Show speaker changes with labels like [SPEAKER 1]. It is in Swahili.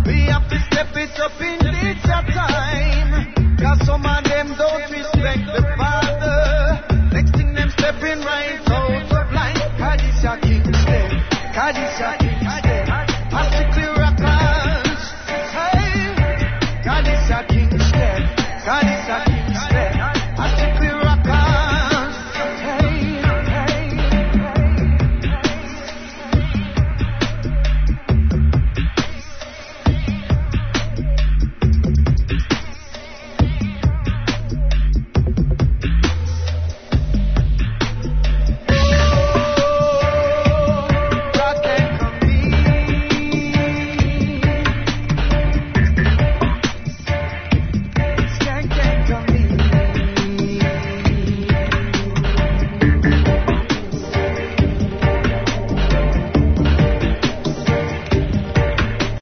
[SPEAKER 1] We have to step it up in this time. Cause some